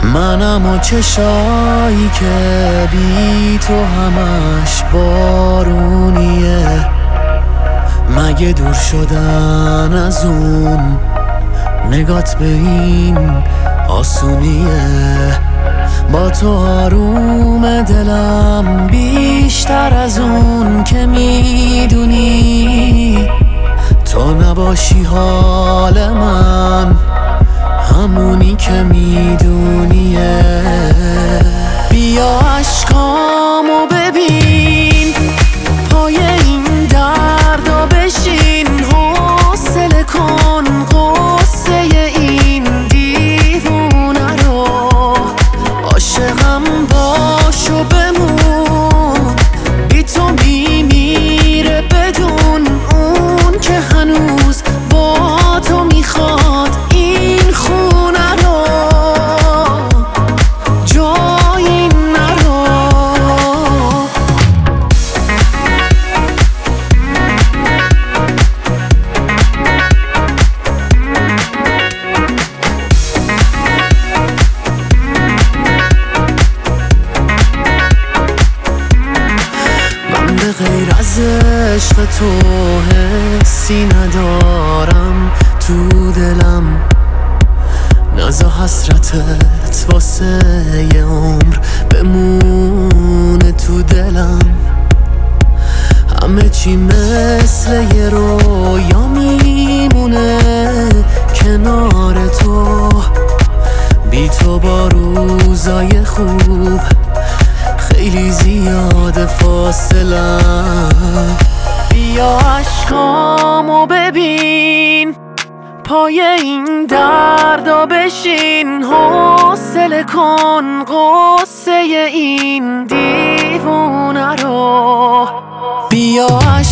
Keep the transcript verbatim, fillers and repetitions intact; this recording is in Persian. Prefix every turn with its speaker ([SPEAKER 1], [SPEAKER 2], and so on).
[SPEAKER 1] منم و چشایی که بی تو همش بارونیه. مگه دور شدن از اون نگات به این آسونیه؟ با تو آروم دلم بیشتر از اون که میدونی. تو نباشی حال من همونی که میدونیه. بیا عشقامو ببین پای این دردا بشین، حوصله کن قصه این دیوونه رو. عاشقم باش و بمون، بی تو میمیره بدون اون که هنوز با تو میخواد این خونه رو. جایی نرو. من به غیر از عشق تو حسی ندارم تو دلم. نزا حسرتت واسه یه عمر بمونه تو دلم. همه چی مثل یه رویا میمونه کنار تو. بی تو با روزای خوب خیلی زیاد فاصله. بیا عشقامو ببین پای این دردا بشین، حوصله کن قصه این دیوونه رو. بیا